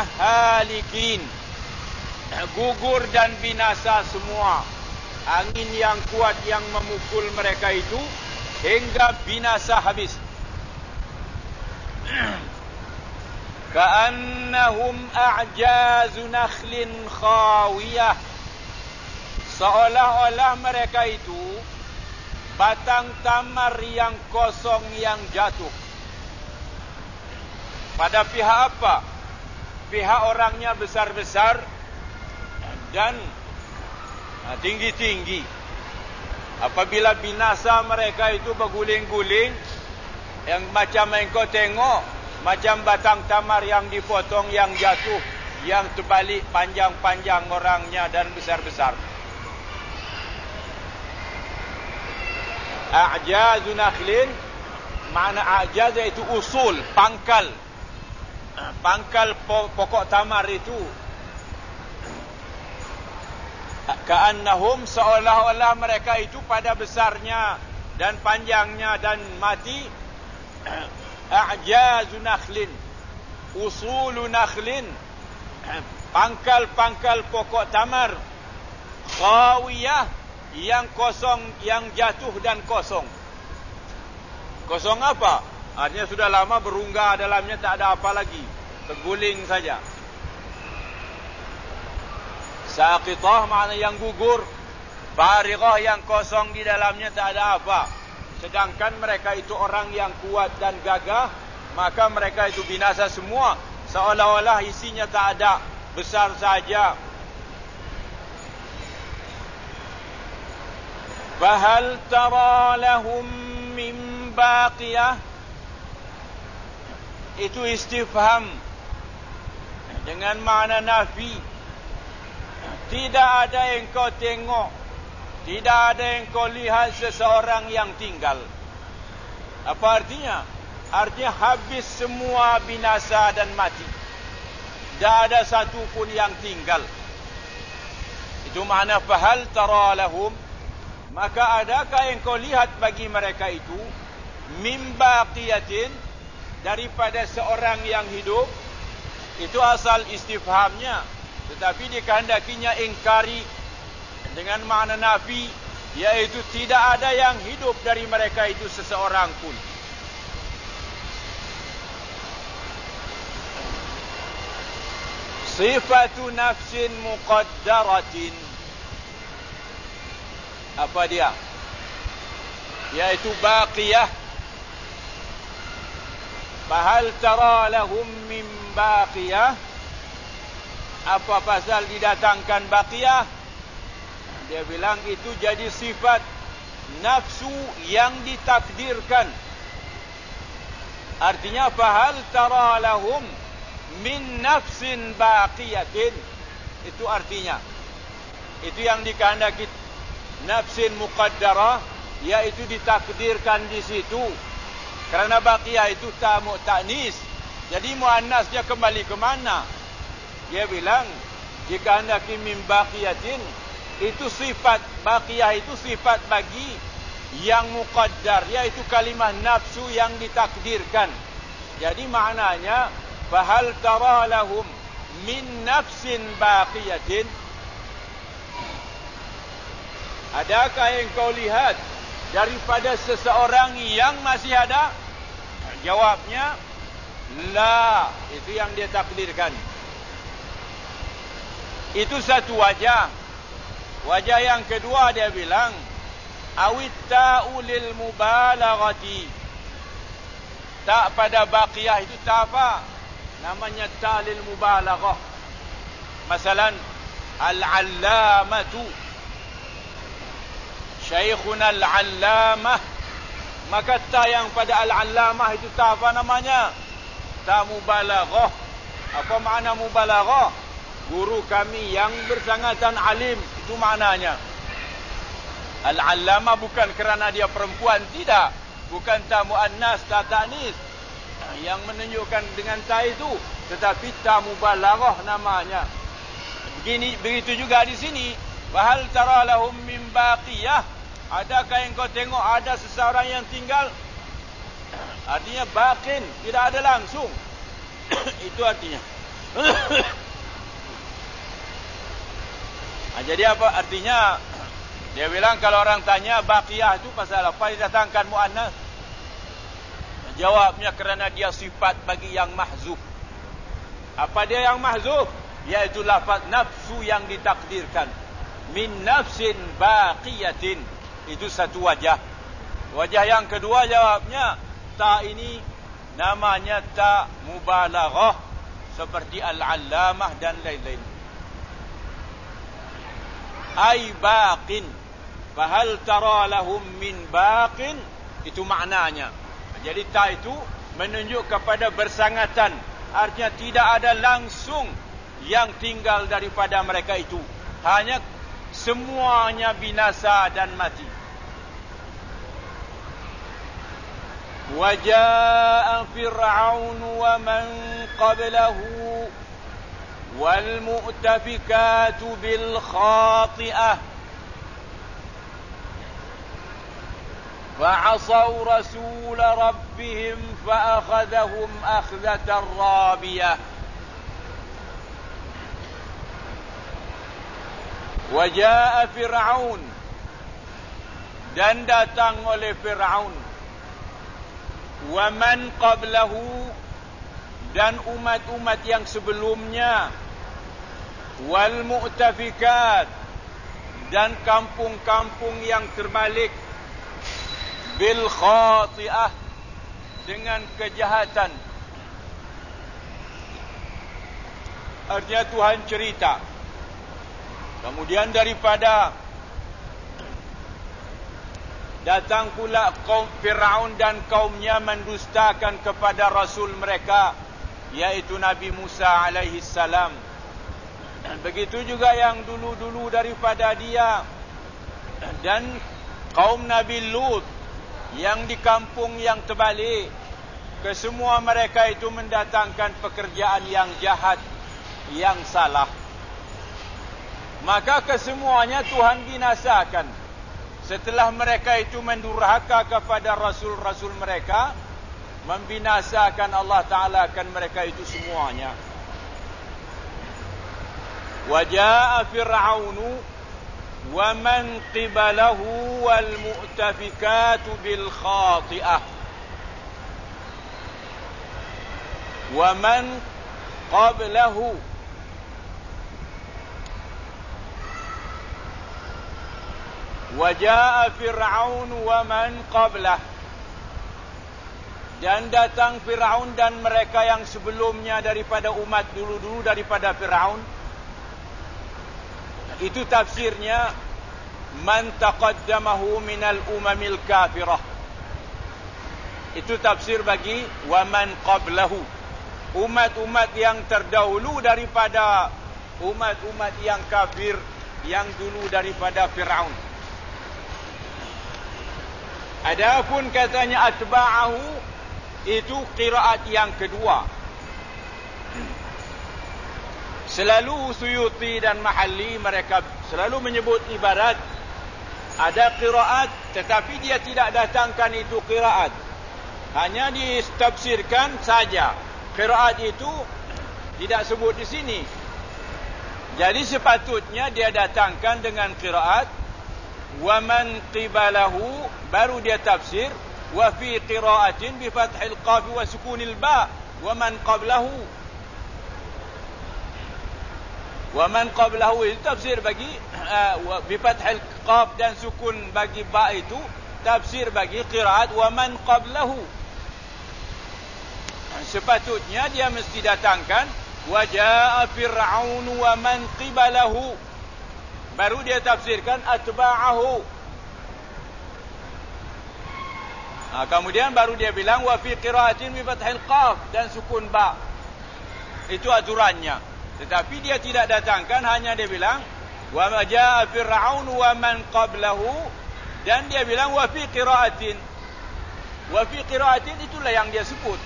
halikin, gugur dan binasa semua. Angin yang kuat yang memukul mereka itu hingga binasa habis. Ka'annahum a'jazu nakhlin khawiyah, seolah-olah mereka itu batang tamar yang kosong yang jatuh. Pada pihak apa? Pihak orangnya besar-besar dan tinggi-tinggi. Apabila binasa mereka itu berguling-guling, yang macam engkau tengok, macam batang tamar yang dipotong, yang jatuh, yang terbalik panjang-panjang orangnya dan besar-besar. A'jazu nakhlin, makna a'jaz iaitu usul, pangkal. Pangkal pokok tamar itu. Ka'annahum, seolah-olah mereka itu pada besarnya dan panjangnya dan mati. A'jazu nakhlin, usulu nakhlin, pangkal-pangkal pokok tamar. Khawiyah, yang kosong, yang jatuh dan kosong. Kosong apa? Artinya sudah lama berunggah dalamnya, tak ada apa lagi, terguling saja. Saqitah makna yang gugur, farighah yang kosong, di dalamnya tak ada apa. Sedangkan mereka itu orang yang kuat dan gagah, maka mereka itu binasa semua, seolah-olah isinya tak ada, besar saja. Fahal tara lahum min baqiyah, itu istifham dengan makna nafi. Tidak ada yang kau tengok, tidak ada yang kau lihat seseorang yang tinggal. Apa artinya? Artinya habis semua, binasa dan mati. Tidak ada satu pun yang tinggal. Itu makna fahal tara lahum. Maka adakah yang kau lihat bagi mereka itu min baqiyatin, daripada seorang yang hidup? Itu asal istifhamnya, tetapi dikehendakinya ingkari dengan makna nafi, yaitu tidak ada yang hidup dari mereka itu seseorang pun. Sifatu nafsin muqaddaratin, apa dia? Yaitu baqiyah. Fahal tara lahum min baqiyah. Apa pasal didatangkan baqiyah? Dia bilang itu jadi sifat nafsu yang ditakdirkan. Artinya fahal tara lahum min nafsin baqiyatin. Itu artinya. Itu yang dikehendaki nafsin muqaddarah, yaitu ditakdirkan di situ. Kerana baqiyah itu tamu ta'nis, jadi muannasnya kembali ke mana? Dia bilang jika hendaki min baqiyatin, itu sifat baqiyah, itu sifat bagi yang muqaddar, yaitu kalimah nafsu yang ditakdirkan. Jadi maknanya fahal tara lahum min nafsin baqiyatin, adakah yang kau lihat daripada seseorang yang masih ada? Jawabnya la, itu yang dia takdirkan. Itu satu wajah. Wajah yang kedua dia bilang awit ta'u lil mubalaghati, tak pada baqiyah itu tak apa, namanya ta'lil mubalaghah. Masalan al-allamatu, Syekhuna al-allamah, maka ta yang pada al-allamah itu ta apa namanya? Ta mubalaghah. Apa makna mubalaghah? Guru kami yang bersangatan alim, itu maknanya. Al-allamah bukan kerana dia perempuan, tidak. Bukan ta muannas, ta ta'nis yang menunjukkan dengan ta itu, tetapi ta mubalaghah namanya. Begitu juga di sini. Fahal tara lahum min baqiyah, adakah yang kau tengok ada seseorang yang tinggal? Artinya baqin, tidak ada langsung. Itu artinya. Jadi apa artinya? Dia bilang kalau orang tanya baqiyah itu pasal apa didatangkan muannas? Jawabnya kerana dia sifat bagi yang mahzuf. Apa dia yang mahzuf? Yaitu lafaz nafsu yang ditakdirkan. Min nafsin baqiyatin. Itu satu wajah. Wajah yang kedua jawabnya, ta ini namanya ta mubalaghah seperti al-allamah dan lain-lain. Ai baqin. Fahal tara lahum min baqin? Itu maknanya. Jadi ta itu menunjuk kepada bersangatan. Artinya tidak ada langsung yang tinggal daripada mereka itu. Hanya semuanya binasa dan mati. Waja'a Fir'aun wa man qablahu wal mu'tafikatu bil khati'ah. فعصوا رسول ربهم فأخذهم أخذة رابية وجاء فرعون dan datang oleh Fir'aun wa man qablahu dan umat-umat yang sebelumnya wal mu'tafikat dan kampung-kampung yang terbalik bil khati'ah dengan kejahatan. Artinya Tuhan cerita. Kemudian daripada datang pula kaum Fir'aun dan kaumnya mendustakan kepada Rasul mereka, yaitu Nabi Musa alaihi salam. Begitu juga yang dulu-dulu daripada dia. Dan kaum Nabi Lut yang di kampung yang terbalik, kesemua mereka itu mendatangkan pekerjaan yang jahat, yang salah. Maka kesemuanya Tuhan binasakan. Setelah mereka itu mendurhaka kepada rasul-rasul mereka, membinasakan Allah Ta'ala akan mereka itu semuanya. Waja'a Fir'aunu وَمَنْ قِبَلَهُ وَالْمُؤْتَفِكَاتُ بِالْخَاطِئَةِ وَمَنْ قَبْلَهُ وَجَاءَ فِرْعَوْنُ وَمَنْ قَبْلَهُ dan datang Fir'aun dan mereka yang sebelumnya daripada umat dulu-dulu daripada Fir'aun. Itu tafsirnya man taqaddamahu minal umamil kafirah. Itu tafsir bagi wa man qablahu. Umat-umat yang terdahulu daripada umat-umat yang kafir yang dulu daripada Fir'aun. Adapun katanya atba'ahu, itu qiraat yang kedua. Selalu Suyuti dan Mahalli mereka selalu menyebut ibarat ada qiraat, tetapi dia tidak datangkan itu qiraat. Hanya ditafsirkan saja. Qiraat itu tidak sebut di sini. Jadi sepatutnya dia datangkan dengan qiraat wa man qibalahu, baru dia tafsir wa fi qiraatin bi fathil qaf wa sukunil ba wa man qablahu. Wa man qablahu itu tafsir bagi bi fathil qaf dan sukun bagi ba itu tafsir bagi qiraat wa man qablahu. Sepatutnya dia mesti datangkan wa jaa fir'aun wa man qibalahu, baru dia tafsirkan atba'ahu. Kemudian baru dia bilang wa fi qiraatin bi fathil qaf dan sukun ba. Itu aturannya. Tetapi dia tidak datangkan, hanya dia bilang wa jaa fir'aun wa man qablahu, dan dia bilang wa fi qiraatin. Wa fi qiraatin itulah yang dia sebut.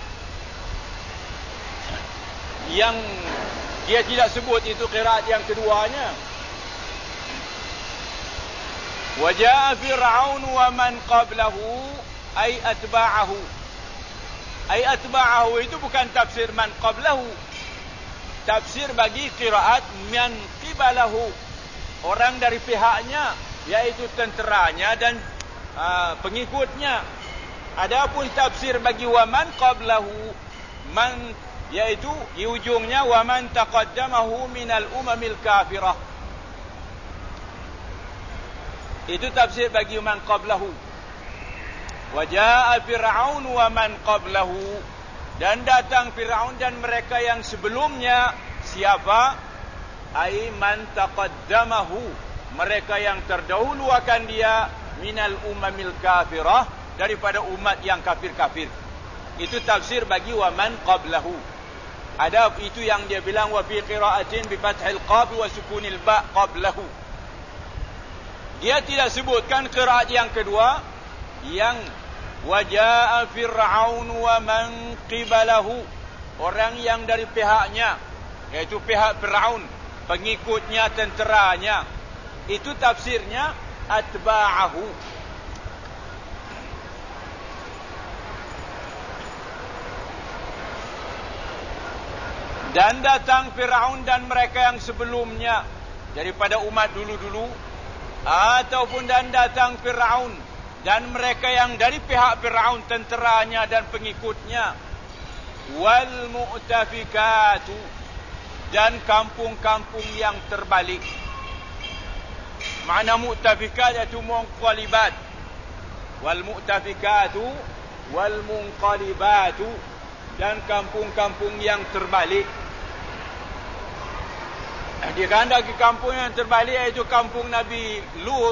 Yang dia tidak sebut itu qiraat yang keduanya. Wa jaa fir'aun wa man qablahu ay atba'ahu. Ay atba'ahu itu bukan tafsir man qablahu, tafsir bagi qiraat man qibalahu, orang dari pihaknya, iaitu tenteranya dan pengikutnya. Adapun tafsir bagi waman qablahu, man iaitu di ujungnya waman taqaddamahu minal umamil kafirah. Itu tafsir bagi man qablahu. Wa jaa fir'aun wa man qablahu, dan datang Fir'aun dan mereka yang sebelumnya. Siapa? Ai man taqaddamahu, mereka yang terdahulu akan dia, minal umamil kafirah, daripada umat yang kafir-kafir. Itu tafsir bagi wa man qablahu. Ada itu yang dia bilang wa fi qira'atin bi fathil qaf wa sukunil ba qablahu. Dia tidak sebutkan qiraat yang kedua yang wajaa fir'aun wa man qibalahu, orang yang dari pihaknya, yaitu pihak Fir'aun, pengikutnya, tenteranya. Itu tafsirnya atba'ahu. Dan datang Fir'aun dan mereka yang sebelumnya daripada umat dulu-dulu, ataupun dan datang Fir'aun dan mereka yang dari pihak Fir'aun, tenteranya dan pengikutnya. Wal mu'tafikatu, dan kampung-kampung yang terbalik. Makna mu'tafikat iaitu munqalibat. Wal mu'tafikatu wal munqalibatu, dan kampung-kampung yang terbalik. Di kandaki kampung yang terbalik iaitu kampung Nabi Lut,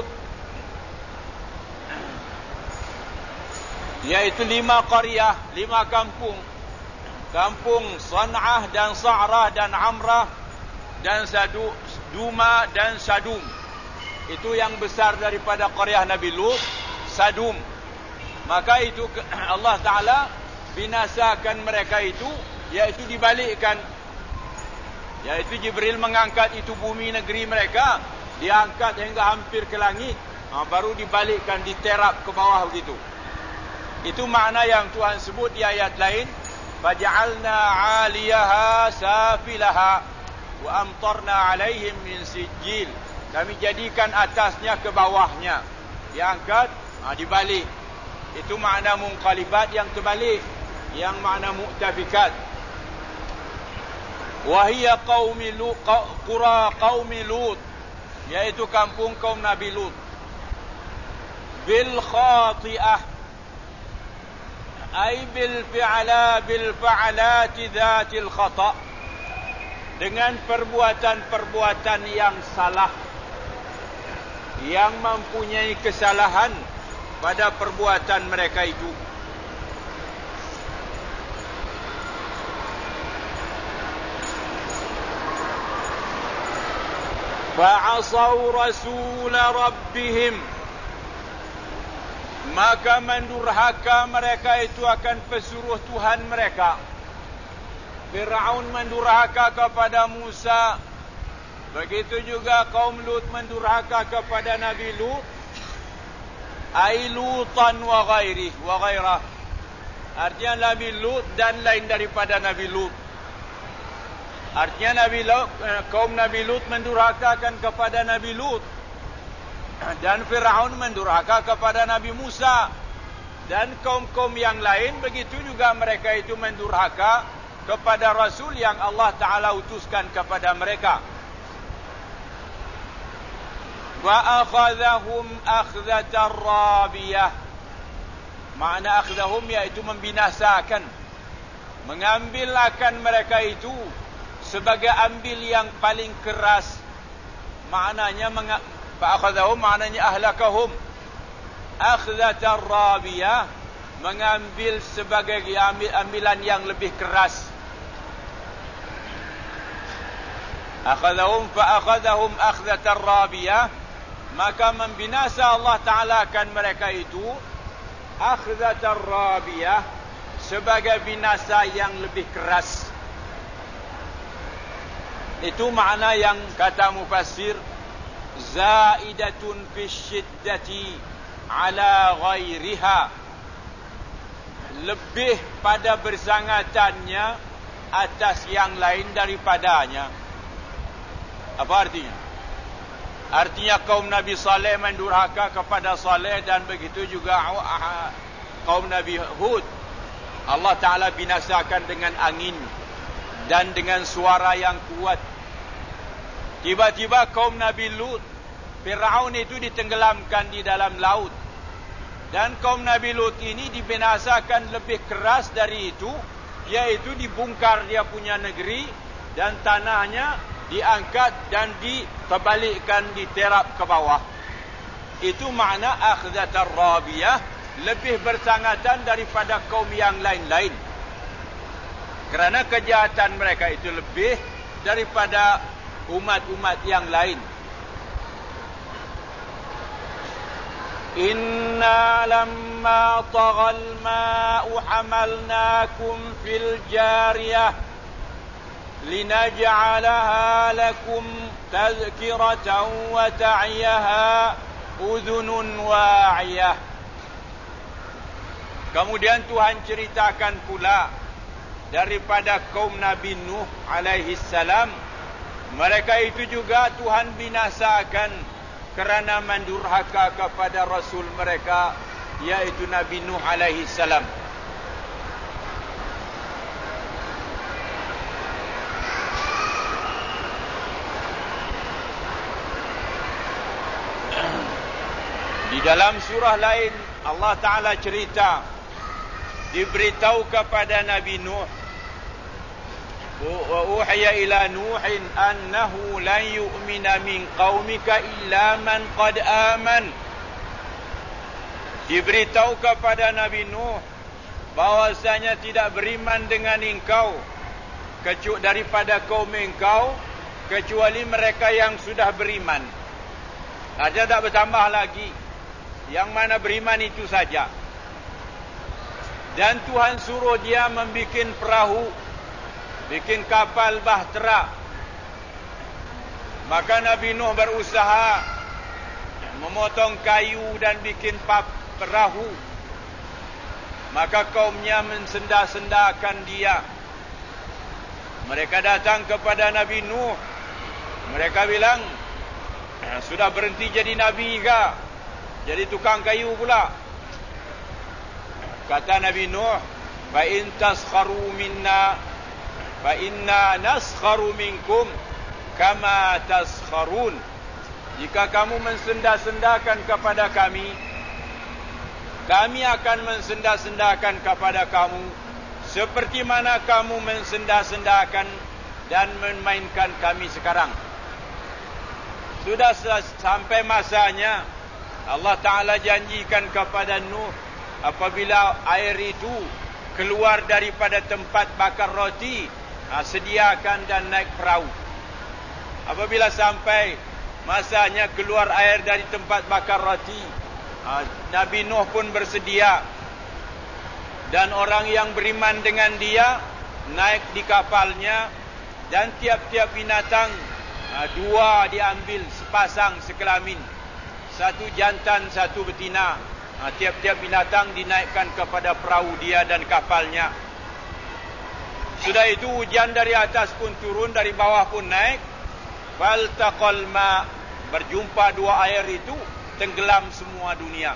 iaitu 5 qaryah, 5 kampung. Kampung San'ah dan Sa'rah dan Amrah dan Duma dan Sadum. Itu yang besar daripada qaryah Nabi Lut, Sadum. Maka itu Allah Ta'ala binasakan mereka itu, iaitu dibalikkan. Iaitu Jibril mengangkat itu bumi negeri mereka, diangkat hingga hampir ke langit, baru dibalikkan, diterap ke bawah begitu. Itu makna yang Tuhan sebut di ayat lain, faj'alna 'aliyaha safilaha wa amtarna 'alaihim min sijil. Kami jadikan atasnya ke bawahnya, diangkat, dibalik. Itu makna munqalibat yang terbalik, yang makna mu'tafikat. Wahia qaumi Lut, qura qaumi Lut, yaitu kampung kaum Nabi Lut. Bil khati'ah, ay bil fa'alati dzatil khata', dengan perbuatan-perbuatan yang salah, yang mempunyai kesalahan pada perbuatan mereka itu. Fa'asaw rasul rabbihim, maka mendurhaka mereka itu akan pesuruh Tuhan mereka. Fir'aun mendurhaka kepada Musa, begitu juga kaum Lut mendurhaka kepada Nabi Lut. Ai Lutan wa ghairah, artinya Nabi Lut dan lain daripada Nabi Lut. Artinya kaum Nabi Lut mendurhakakan kepada Nabi Lut, dan Fir'aun mendurhaka kepada Nabi Musa, dan kaum-kaum yang lain begitu juga mereka itu mendurhaka kepada Rasul yang Allah Ta'ala utuskan kepada mereka. Wa akhadhahum akhzatar rabiyah, makna akhadhahum iaitu membinasakan, mengambil akan mereka itu sebagai ambil yang paling keras. Maknanya fa'akhadhahum maknanya ahlakahum. Akhzatar rabiyah, mengambil sebagai ambilan yang lebih keras. Fa'akhadhahum akhzatar rabiyah, maka membinasa Allah Ta'ala akan mereka itu akhzatar rabiyah, sebagai binasa yang lebih keras. Itu makna yang kata mufassir, zaidatun fi syiddati ala ghairiha, lebih pada bersangatannya atas yang lain daripadanya. Apa artinya? Artinya kaum Nabi Saleh mendurhaka kepada Saleh, dan begitu juga kaum Nabi Hud. Allah Ta'ala binasakan dengan angin dan dengan suara yang kuat. Tiba-tiba kaum Nabi Lut, Fir'aun itu ditenggelamkan di dalam laut. Dan kaum Nabi Lut ini dibinasakan lebih keras dari itu, yaitu dibongkar dia punya negeri dan tanahnya diangkat dan diterbalikkan, diterap ke bawah. Itu makna akhzatar rabiyah, lebih bersangatan daripada kaum yang lain-lain. Kerana kejahatan mereka itu lebih daripada umat-umat yang lain. Inna lamma taghal ma'u hamalnakum fil jariyah linaj'alaha lakum tadhkiratan wa ta'iyaha udhunun wa'iyah. Kemudian Tuhan ceritakan pula daripada kaum Nabi Nuh alaihi salam. Mereka itu juga Tuhan binasakan kerana mendurhaka kepada Rasul mereka, yaitu Nabi Nuh alaihi salam. Di dalam surah lain Allah Ta'ala cerita, diberitahu kepada Nabi Nuh, wa uhiya ila Nuhin annahu lan yu'mina min qaumika illa man qad aman. Diberitahu kepada Nabi Nuh bahwasanya tidak beriman dengan engkau daripada kaum engkau kecuali mereka yang sudah beriman. Ada tak bertambah lagi, yang mana beriman itu saja. Dan Tuhan suruh dia membikin perahu, bikin kapal bahtera. Maka Nabi Nuh berusaha memotong kayu dan bikin perahu. Maka kaumnya mensenda-sendakan dia. Mereka datang kepada Nabi Nuh. Mereka bilang, sudah berhenti jadi Nabi ke? Jadi tukang kayu pula. Kata Nabi Nuh, fa in taskharu minna fa inna naskharu minkum kama taskharun. Jika kamu mensenda-sendakan kepada kami, kami akan mensenda-sendakan kepada kamu seperti mana kamu mensenda-sendakan dan memainkan kami sekarang. Sudah sampai masanya Allah Ta'ala janjikan kepada Nuh, apabila air itu keluar daripada tempat bakar roti, sediakan dan naik perahu. Apabila sampai masanya keluar air dari tempat bakar roti, Nabi Nuh pun bersedia. Dan orang yang beriman dengan dia naik di kapalnya, dan tiap-tiap binatang dua diambil sepasang sekelamin, satu jantan, satu betina. Tiap-tiap binatang dinaikkan kepada perahu dia dan kapalnya. Sudah itu hujan dari atas pun turun, dari bawah pun naik. Faltaqal ma, berjumpa dua air itu, tenggelam semua dunia.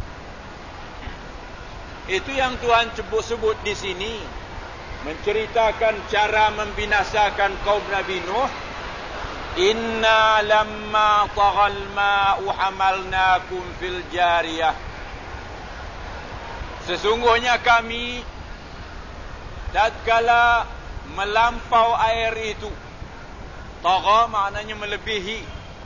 Itu yang Tuhan sebut di sini, menceritakan cara membinasakan kaum Nabi Nuh. Inna lamma taghal ma'u hamalnakum fil jariyah. Sesungguhnya kami tatkala melampau air itu. Tagha maknanya melebihi.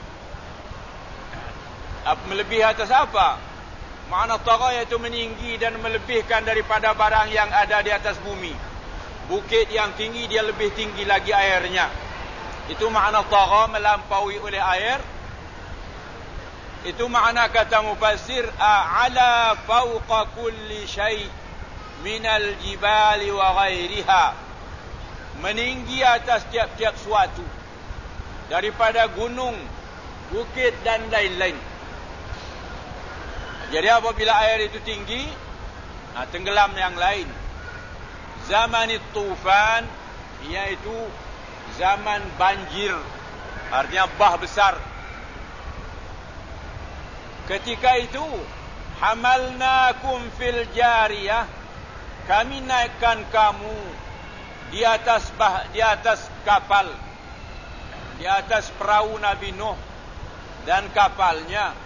Melebihi atas apa? Makna tagha iaitu meninggi dan melebihkan daripada barang yang ada di atas bumi. Bukit yang tinggi, dia lebih tinggi lagi airnya. Itu makna tagha, melampaui oleh air. Itu makna kata mufassir, ala fawqa kulli syai' minal jibali wa ghairiha. Meninggi atas tiap-tiap suatu, daripada gunung, bukit dan lain-lain. Jadi apabila air itu tinggi, tenggelam yang lain. Zamanit tufan, iaitu zaman banjir, artinya bah besar. Ketika itu hamalnakum fil jariyah, kami naikkan kamu di atas kapal, di atas perahu Nabi Nuh dan kapalnya.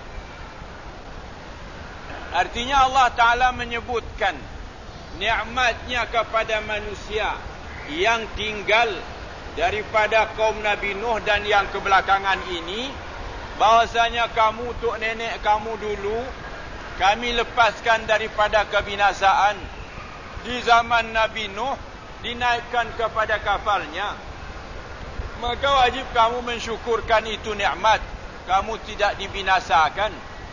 Artinya Allah Ta'ala menyebutkan nikmatnya kepada manusia yang tinggal daripada kaum Nabi Nuh dan yang kebelakangan ini, bahwasanya kamu, tok nenek kamu dulu, kami lepaskan daripada kebinasaan di zaman Nabi Nuh, dinaikkan kepada kapalnya. Maka wajib kamu mensyukurkan itu nikmat, kamu tidak dibinasakan.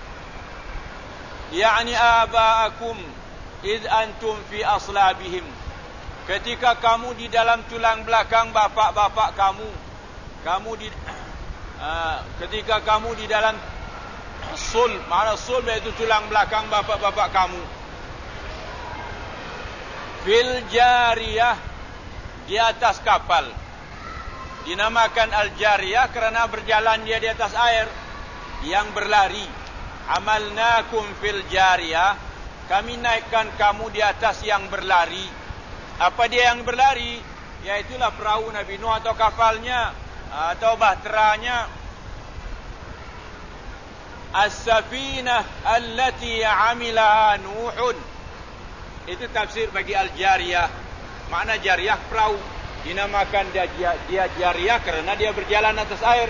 Yani aba'akum id antum fi aslabihim, ketika kamu di dalam tulang belakang bapak-bapak kamu, ketika kamu di dalam sulb, mana sulb iaitu tulang belakang bapak-bapak kamu. Fil jariyah, di atas kapal. Dinamakan al-jariyah kerana berjalan dia di atas air yang berlari. Amalnakum fil jariyah, kami naikkan kamu di atas yang berlari. Apa dia yang berlari? Iaitulah perahu Nabi Nuh atau kapalnya atau bahteranya. As-safinah allati amilaha Nuhun. Itu tafsir bagi al-jariyah. Makna jariyah perahu. Dinamakan dia jariyah kerana dia berjalan atas air.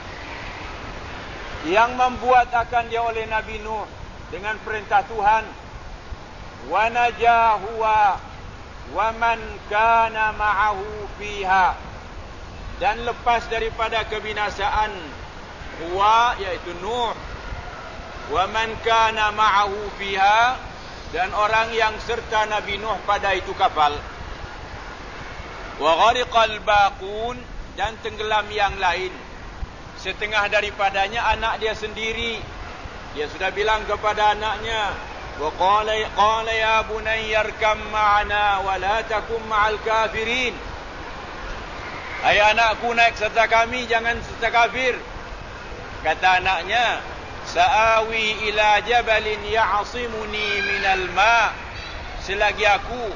Yang membuat akan dia oleh Nabi Nuh dengan perintah Tuhan. Wa najahu wa man kana ma'ahu fiha, dan lepas daripada kebinasaan huwa iaitu Nuh, wa man kana ma'ahu fiha, dan orang yang serta Nabi Nuh pada itu kapal. Wa ghariqal baqun, dan tenggelam yang lain. Setengah daripadanya anak dia sendiri. Dia sudah bilang kepada anaknya, wa qala ya bunayya arkam ma'ana wa la takum ma'al kafirin. Hai anakku, naik serta kami, jangan serta kafir. Kata anaknya, sa'awi ila jabalin ya'asimuni minal ma'. Selagi aku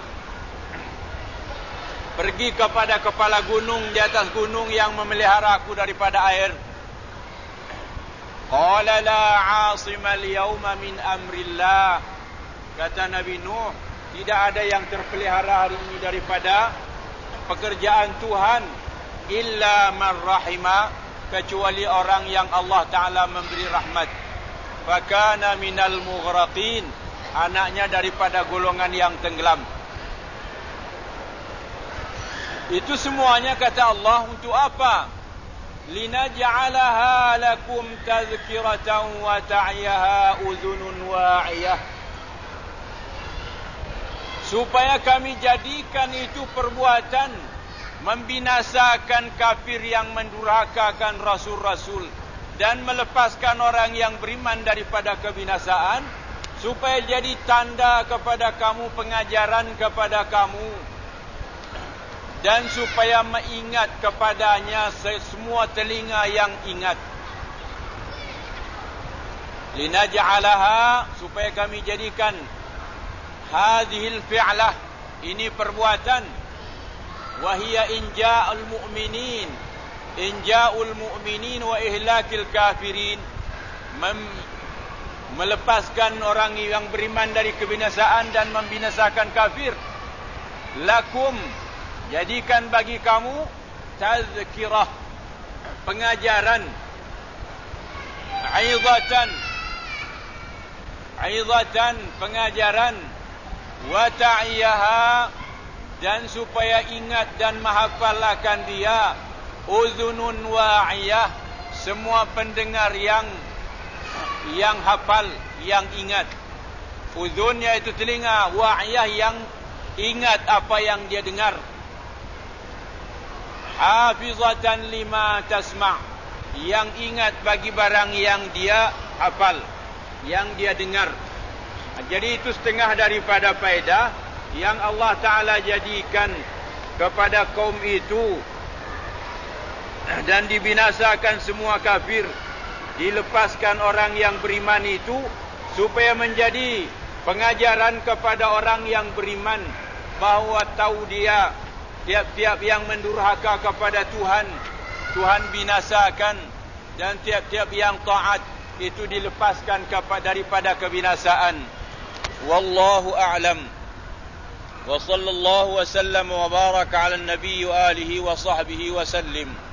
pergi kepada kepala gunung, di atas gunung yang memelihara aku daripada air. Qala la 'asima al-yawma min amrillah. Kata Nabi Nuh, tidak ada yang terpelihara hari ini daripada pekerjaan Tuhan, illa man rahima, kecuali orang yang Allah Ta'ala memberi rahmat. Fakana minal mughraqin, anaknya daripada golongan yang tenggelam. Itu semuanya kata Allah untuk apa? Linaj'alaha lakum tadhkiratan wa ta'iyaha udhunun wa'iyah. Supaya kami jadikan itu perbuatan membinasakan kafir yang mendurhakakan rasul-rasul dan melepaskan orang yang beriman daripada kebinasaan, supaya jadi tanda kepada kamu, pengajaran kepada kamu, dan supaya mengingat kepadanya semua telinga yang ingat. Linaj'alaha, supaya kami jadikan hadhil fi'lah, ini perbuatan, wahia inja'ul mu'minin, inja'ul mu'minin wa ihlakil kafirin, melepaskan orang yang beriman dari kebinasaan dan membinasakan kafir. Lakum, jadikan bagi kamu tazkirah, pengajaran, aizatan, pengajaran, wa ta'iyaha, dan supaya ingat dan menghafal akan dia, uzunun wa'iyah, semua pendengar yang hafal, yang ingat. Uzun iaitu telinga, wa'iyah yang ingat apa yang dia dengar. Hafizatan lima tasma', yang ingat bagi barang yang dia hafal, yang dia dengar. Jadi itu setengah daripada faedah yang Allah Ta'ala jadikan kepada kaum itu dan dibinasakan semua kafir, dilepaskan orang yang beriman itu, supaya menjadi pengajaran kepada orang yang beriman bahawa tahu dia tiap-tiap yang mendurhaka kepada Tuhan, Tuhan binasakan, dan tiap-tiap yang taat itu dilepaskan daripada kebinasaan. Wallahu a'lam. Wa sallallahu wa sallam wa baraka ala nabi wa alihi wa sahbihi wa sallim.